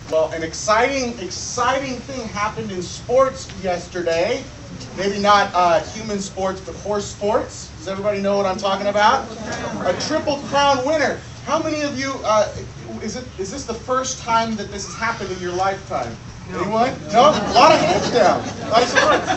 Well, an exciting thing happened in sports yesterday. Maybe not human sports, but horse sports. Does everybody know what I'm talking about? A Triple Crown winner. How many of you, is this the first time that this has happened in your lifetime? Anyone? No? A lot of hands down. This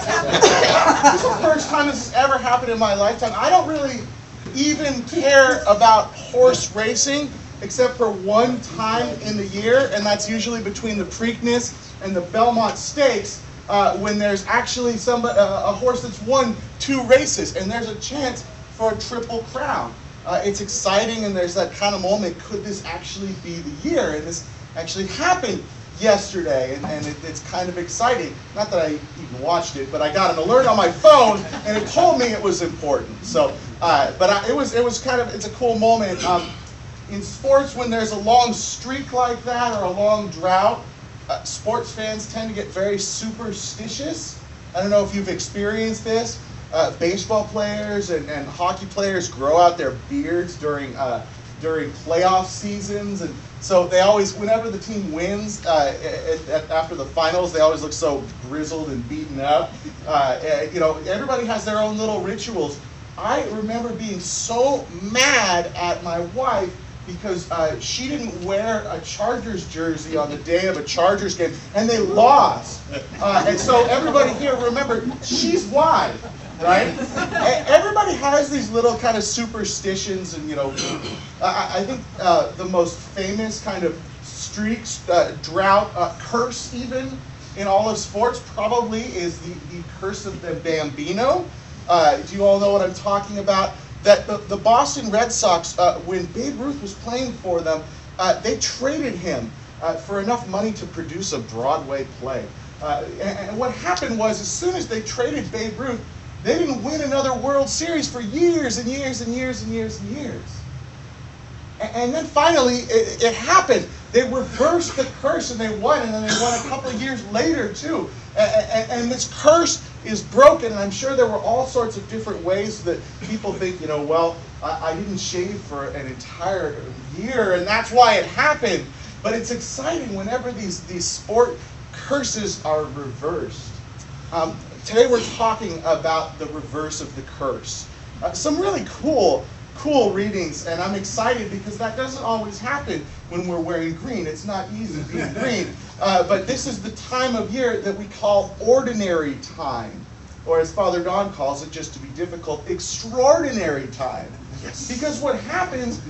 is the first time this has ever happened in my lifetime. I don't really even care about horse racing, except for one time in the year, and that's usually between the Preakness and the Belmont Stakes, when there's actually a horse that's won 2 races, and there's a chance for a Triple Crown. It's exciting, and there's that kind of moment, could this actually be the year? And this actually happened yesterday, and it's kind of exciting. Not that I even watched it, but I got an alert on my phone, and it told me it was important. So, it's a cool moment. In sports, when there's a long streak like that or a long drought, sports fans tend to get very superstitious. I don't know if you've experienced this. Baseball players and hockey players grow out their beards during playoff seasons, and so they always, whenever the team wins after the finals, they always look so grizzled and beaten up. Everybody has their own little rituals. I remember being so mad at my wife because she didn't wear a Chargers jersey on the day of a Chargers game, and they lost. And so everybody here, remember, she's why, right? Everybody has these little kind of superstitions, and I think the most famous kind of streaks, drought, curse even in all of sports probably is the curse of the Bambino. Do you all know what I'm talking about? That the Boston Red Sox, when Babe Ruth was playing for them, they traded him for enough money to produce a Broadway play. And what happened was, as soon as they traded Babe Ruth, they didn't win another World Series for years and years and years and years and years. And then finally, it happened. They reversed the curse and they won, and then they won a couple of years later too. And this curse is broken, and I'm sure there were all sorts of different ways that people think, I didn't shave for an entire year, and that's why it happened. But it's exciting whenever these sport curses are reversed. Today we're talking about the reverse of the curse. Some really cool readings, and I'm excited because that doesn't always happen when we're wearing green. It's not easy being green. But this is the time of year that we call ordinary time, or as Father Don calls it, just to be difficult, extraordinary time. Yes. Because what happens,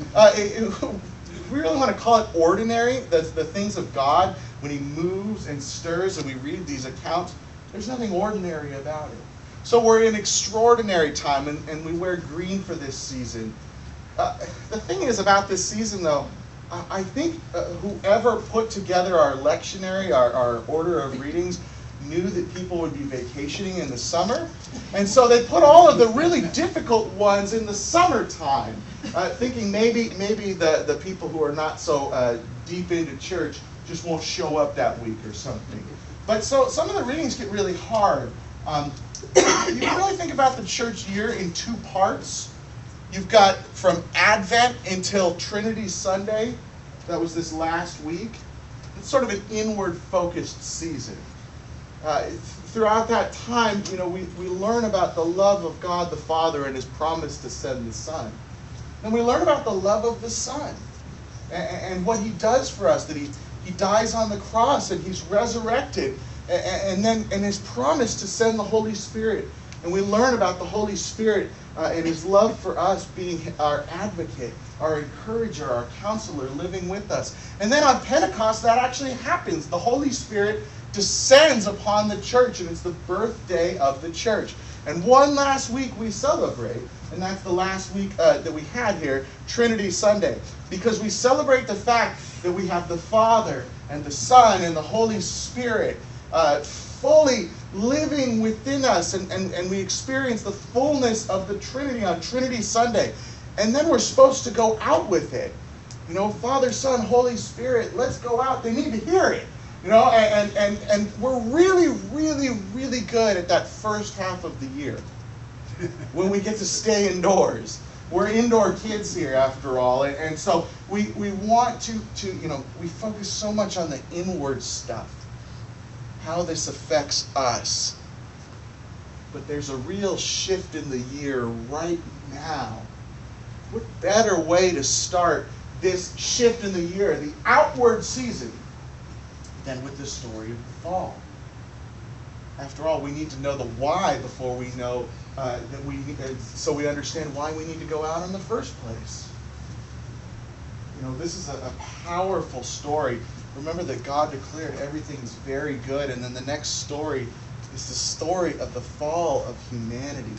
we really want to call it ordinary, the things of God, when He moves and stirs and we read these accounts, there's nothing ordinary about it. So we're in extraordinary time, and we wear green for this season. The thing is about this season, though, I think whoever put together our lectionary, our order of readings, knew that people would be vacationing in the summer. And so they put all of the really difficult ones in the summertime, thinking maybe the people who are not so deep into church just won't show up that week or something. But so some of the readings get really hard. You can really think about the church year in 2 parts. You've got from Advent until Trinity Sunday. That was this last week. It's sort of an inward-focused season. Throughout that time, we learn about the love of God the Father and His promise to send the Son. And we learn about the love of the Son and what He does for us, that He dies on the cross and He's resurrected, and His promise to send the Holy Spirit. And we learn about the Holy Spirit and His love for us being our advocate, our encourager, our counselor, living with us. And then on Pentecost, that actually happens. The Holy Spirit descends upon the church, and it's the birthday of the church. And one last week we celebrate, and that's the last week that we had here, Trinity Sunday, because we celebrate the fact that we have the Father and the Son and the Holy Spirit fully living within us, and we experience the fullness of the Trinity on Trinity Sunday. And then we're supposed to go out with it. Father, Son, Holy Spirit, let's go out. They need to hear it. And we're really, really, really good at that first half of the year when we get to stay indoors. We're indoor kids here after all, and so we want to we focus so much on the inward stuff, how this affects us. But there's a real shift in the year right now. What better way to start this shift in the year, the outward season, than with the story of the fall? After all, we need to know the why before we know so we understand why we need to go out in the first place. This is a powerful story. Remember that God declared everything's very good, and then the next story is the story of the fall of humanity.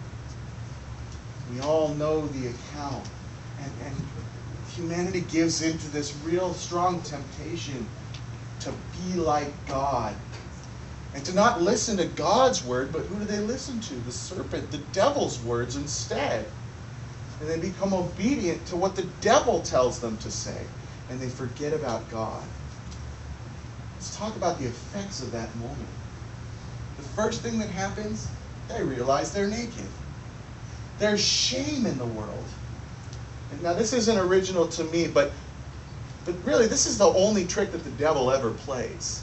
We all know the account, and humanity gives into this real strong temptation to be like God. And to not listen to God's word, but who do they listen to? The serpent, the devil's words instead. And they become obedient to what the devil tells them to say. And they forget about God. Let's talk about the effects of that moment. The first thing that happens, they realize they're naked. There's shame in the world. And now this isn't original to me, but really this is the only trick that the devil ever plays.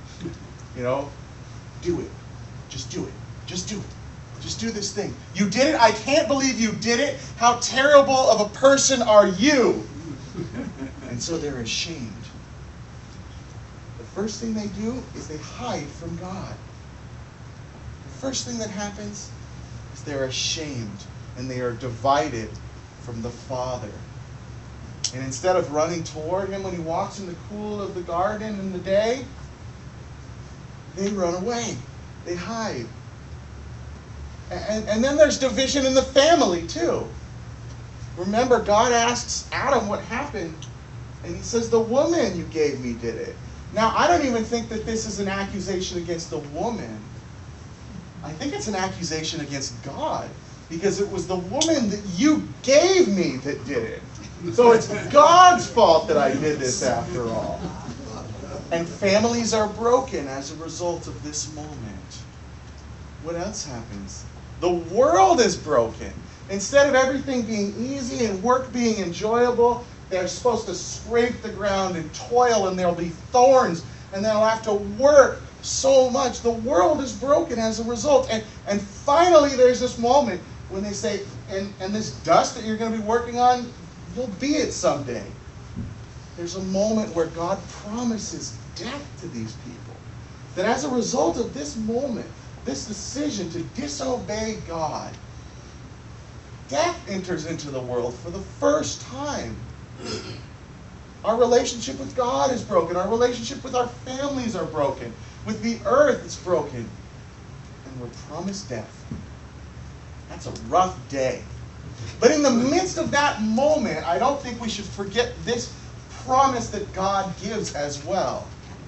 Do it. Just do it. Just do it. Just do this thing. You did it. I can't believe you did it. How terrible of a person are you? And so they're ashamed. The first thing they do is they hide from God. The first thing that happens is they're ashamed and they are divided from the Father. And instead of running toward him when he walks in the cool of the garden in the day, they run away. They hide. And then there's division in the family too. Remember, God asks Adam what happened, and he says, the woman you gave me did it. Now, I don't even think that this is an accusation against the woman. I think it's an accusation against God, because it was the woman that you gave me that did it. So it's God's fault that I did this after all. And families are broken as a result of this moment. What else happens? The world is broken. Instead of everything being easy and work being enjoyable, they're supposed to scrape the ground and toil, and there'll be thorns, and they'll have to work so much. The world is broken as a result. And finally there's this moment when they say, and this dust that you're going to be working on, you'll be it someday. There's a moment where God promises death to these people. That as a result of this moment, this decision to disobey God, death enters into the world for the first time. Our relationship with God is broken. Our relationship with our families are broken. With the earth, it's broken. And we're promised death. That's a rough day. But in the midst of that moment, I don't think we should forget this promise that God gives as well.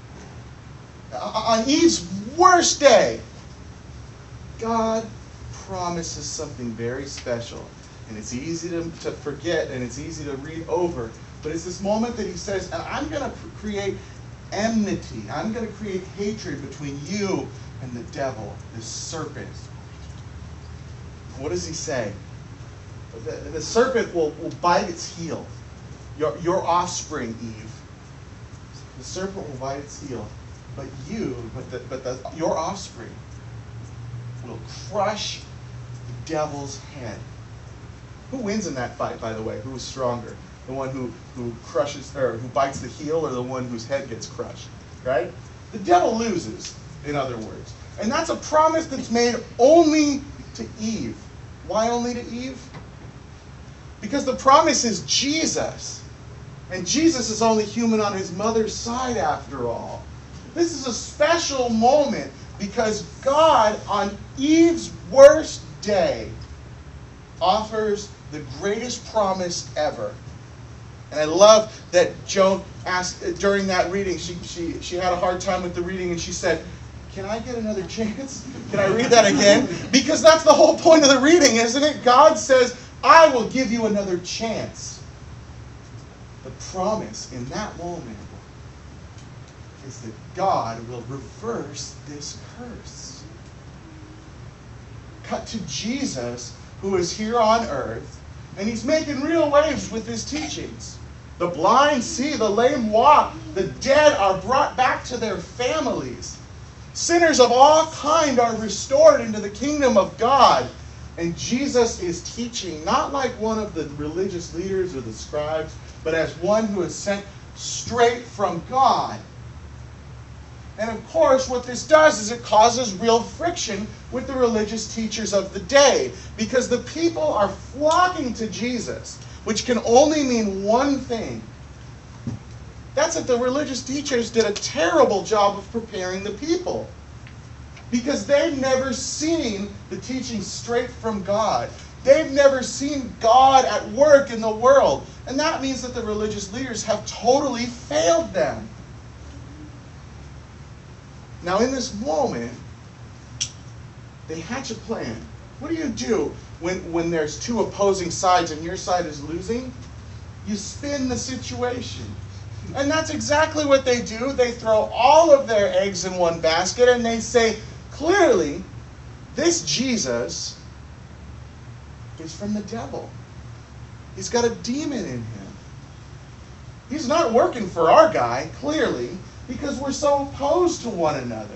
On Eve's worst day, God promises something very special. And it's easy to forget, and it's easy to read over. But it's this moment that he says, and I'm going to create enmity. I'm going to create hatred between you and the devil, this serpent. What does he say? The serpent will bite its heel. Your offspring, Eve. The serpent will bite its heel. But your offspring will crush the devil's head. Who wins in that fight, by the way? Who is stronger? The one who crushes, or who bites the heel, or the one whose head gets crushed? Right? The devil loses, in other words. And that's a promise that's made only to Eve. Why only to Eve? Because the promise is Jesus. And Jesus is only human on his mother's side after all. This is a special moment because God, on Eve's worst day, offers the greatest promise ever. And I love that Joan asked during that reading, she had a hard time with the reading, and she said, can I get another chance? Can I read that again? Because that's the whole point of the reading, isn't it? God says, I will give you another chance. The promise in that moment is that God will reverse this curse. Cut to Jesus, who is here on earth, And he's making real waves with his teachings. The blind see, the lame walk, the dead are brought back to their families. Sinners of all kind are restored into the kingdom of God. And Jesus is teaching, not like one of the religious leaders or the scribes, but as one who is sent straight from God. And of course, what this does is it causes real friction with the religious teachers of the day, because the people are flocking to Jesus, which can only mean one thing. That's that the religious teachers did a terrible job of preparing the people, because they've never seen the teaching straight from God. They've never seen God at work in the world. And that means that the religious leaders have totally failed them. Now in this moment, they hatch a plan. What do you do when there's two opposing sides and your side is losing? You spin the situation. And that's exactly what they do. They throw all of their eggs in one basket and they say, clearly, this Jesus is from the devil. He's got a demon in him. He's not working for our guy, clearly, because we're so opposed to one another.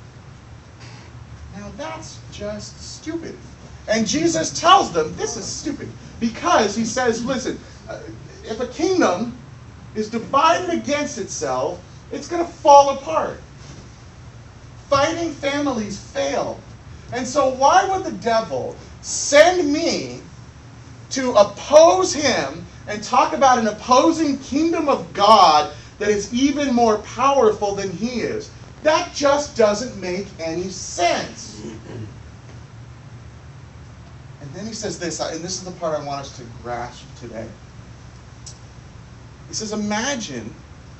Now that's just stupid. And Jesus tells them this is stupid because he says, listen, if a kingdom is divided against itself, it's going to fall apart. Fighting families fail. And so why would the devil send me to oppose him and talk about an opposing kingdom of God that is even more powerful than he is? That just doesn't make any sense. And then he says this, and this is the part I want us to grasp today. He says, imagine,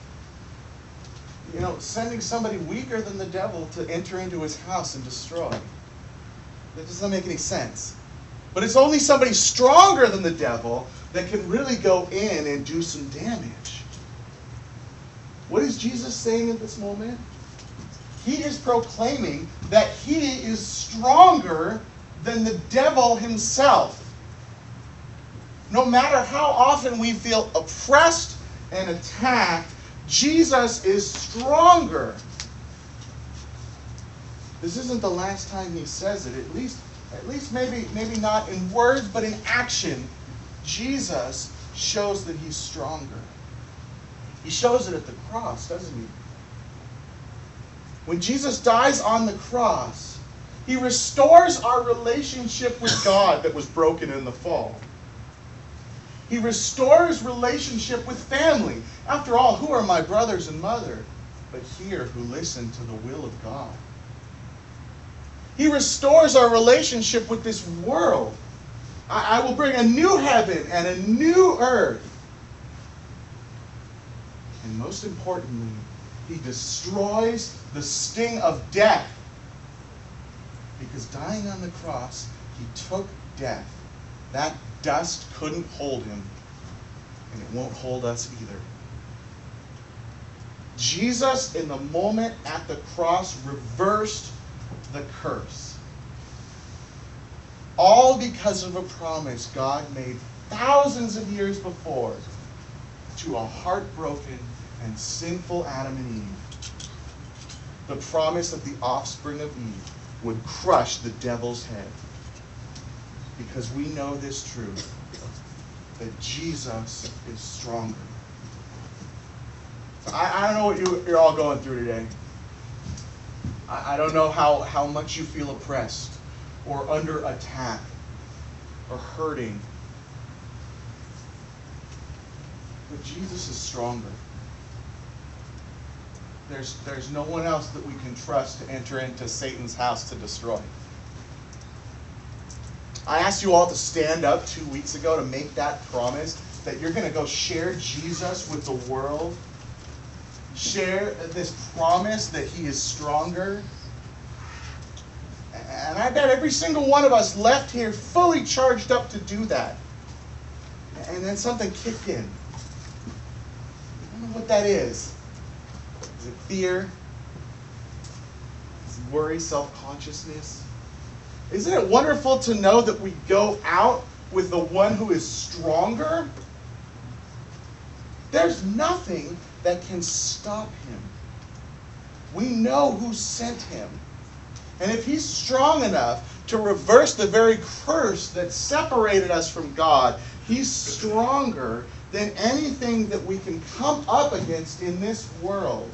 sending somebody weaker than the devil to enter into his house and destroy. That doesn't make any sense. But it's only somebody stronger than the devil that can really go in and do some damage. What is Jesus saying at this moment? He is proclaiming that he is stronger than the devil himself. No matter how often we feel oppressed and attacked, Jesus is stronger. This isn't the last time he says it. At least maybe not in words, but in action. Jesus shows that he's stronger. He shows it at the cross, doesn't he? When Jesus dies on the cross, he restores our relationship with God that was broken in the fall. He restores relationship with family. After all, who are my brothers and mother but here who listen to the will of God? He restores our relationship with this world. I will bring a new heaven and a new earth. And most importantly, he destroys the sting of death. Because dying on the cross, he took death. That dust couldn't hold him, and it won't hold us either. Jesus, in the moment at the cross, reversed the curse. All because of a promise God made thousands of years before to a heartbroken and sinful Adam and Eve. The promise that the offspring of Eve would crush the devil's head. Because we know this truth, that Jesus is stronger. I don't know what you're all going through today. I don't know how much you feel oppressed or under attack or hurting. But Jesus is stronger. There's no one else that we can trust to enter into Satan's house to destroy. I asked you all to stand up 2 weeks ago to make that promise that you're going to go share Jesus with the world. Share this promise that he is stronger. And I bet every single one of us left here fully charged up to do that. And then something kicked in. I don't know what that is. Is it fear? Is it worry, self-consciousness? Isn't it wonderful to know that we go out with the one who is stronger, there's nothing that can stop him. We know who sent him. And if he's strong enough to reverse the very curse that separated us from God, he's stronger than anything that we can come up against in this world.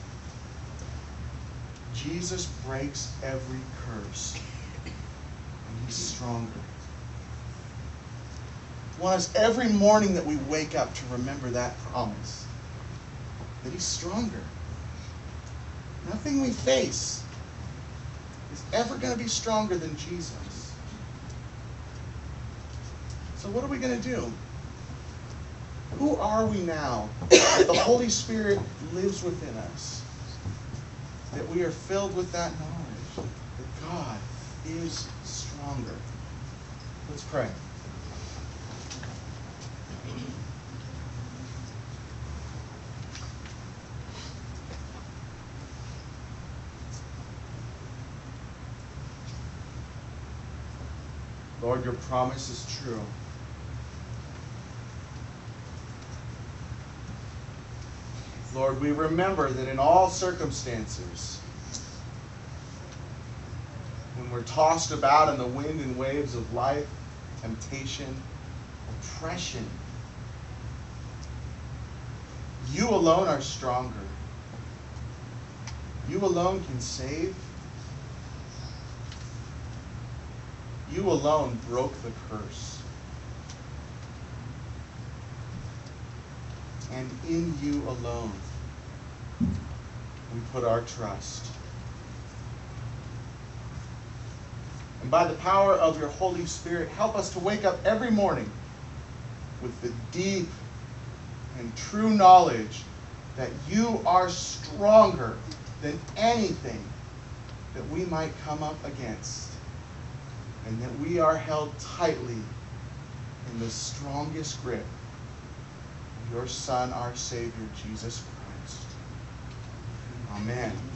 Jesus breaks every curse, and he's stronger. I want us every morning that we wake up to remember that promise, that he's stronger. Nothing we face is ever going to be stronger than Jesus. So what are we going to do? Who are we now that the Holy Spirit lives within us? That we are filled with that knowledge that God is stronger. Let's pray. Lord, your promise is true. Lord, we remember that in all circumstances, when we're tossed about in the wind and waves of life, temptation, oppression, you alone are stronger. You alone can save. You alone broke the curse. And in you alone, we put our trust. And by the power of your Holy Spirit, help us to wake up every morning with the deep and true knowledge that you are stronger than anything that we might come up against, and that we are held tightly in the strongest grip of your Son, our Savior, Jesus Christ. Amen.